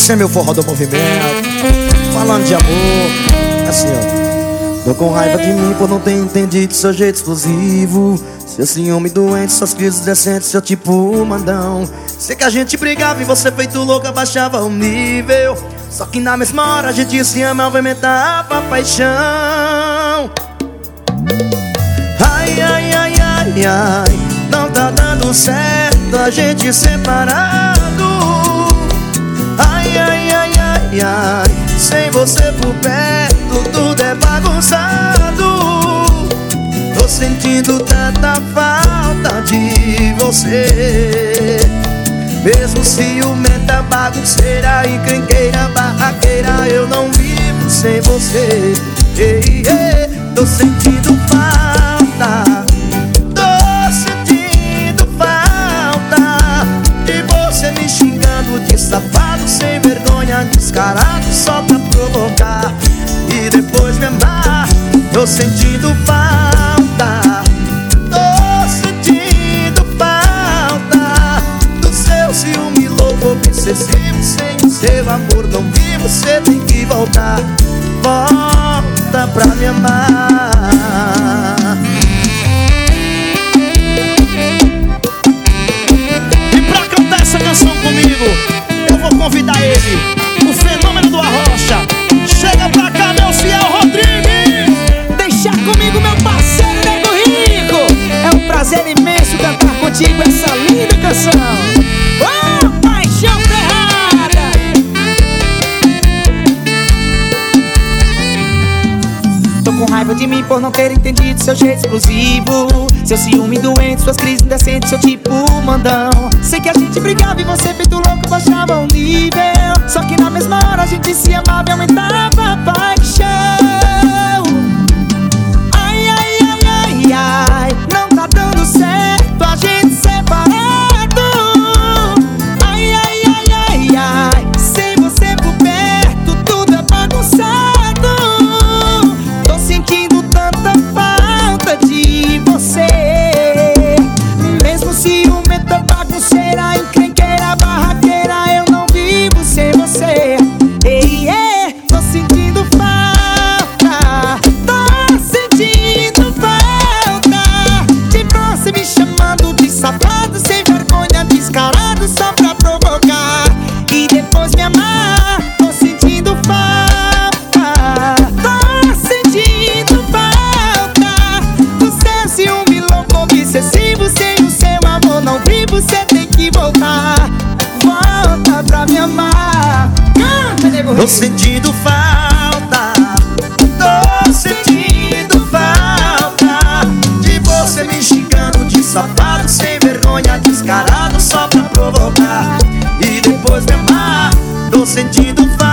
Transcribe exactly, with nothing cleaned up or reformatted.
Esse é meu forró do movimento, falando de amor. Assim, ó. Tô com raiva de mim por não ter entendido seu jeito explosivo, seu ciúme doente, suas crises decentes, seu tipo mandão. Sei que a gente brigava e você feito louca baixava o nível, só que na mesma hora a gente se ama, aumentava a paixão. Ai, ai, ai, ai, ai, não tá dando certo a gente separado. Ai, ai, ai, ai, ai, sem você por perto tudo é bagunçado. Tô sentindo tanta falta de você, mesmo ciumenta, bagunceira, encrenqueira, barraqueira, eu não vivo sem você. Ei, ei, tô sentindo falta, tô sentindo falta de você me xingando de safado, sem vergonha, descarado, só pra provocar e depois me amar. Tô sentindo falta, tô sentindo falta do seu ciúme louco, obsessivo. Sem o seu amor não vivo, você tem que voltar. Volta pra me amar. E pra cantar essa canção comigo, eu vou convidar ele, o fenômeno do Arrocha. Chega pra cá, meu fiel Rodrigues. Deixa comigo, meu parceiro Nego Rico. É um prazer imenso cantar contigo essa linda canção. Oh, paixão ferrada. Tô com raiva de mim por não ter entendido seu jeito explosivo, seu ciúme doente, suas crises indecentes, seu tipo mandão. Sei que a gente brigava e você feito louco baixava o nível, só que na mesma hora a gente se amava e aumentava a paixão. Ai, ai, ai, ai, ai, não tá dando certo a gente separado. Ai, ai, ai, ai, ai, sem você por perto tudo é bagunçado. Tô sentindo tanta falta de você, mesmo ciumenta, bagunceira, encrenqueira, barraqueira, eu não vivo sem você. Ei, ei, tô sentindo falta, tô sentindo falta de você me chamando de safado, sem vergonha, descarado, só pra provocar e depois me amar. Tô sentindo falta, tô sentindo falta do seu ciúme louco, obsessivo. Sem o seu amor não vivo, você tem que voltar. Volta pra me amar. Canta, Nego. Tô sentindo falta, tô sentindo falta de você me xingando de safado, sem vergonha, descarado, só pra provocar e depois me amar. Tô sentindo falta.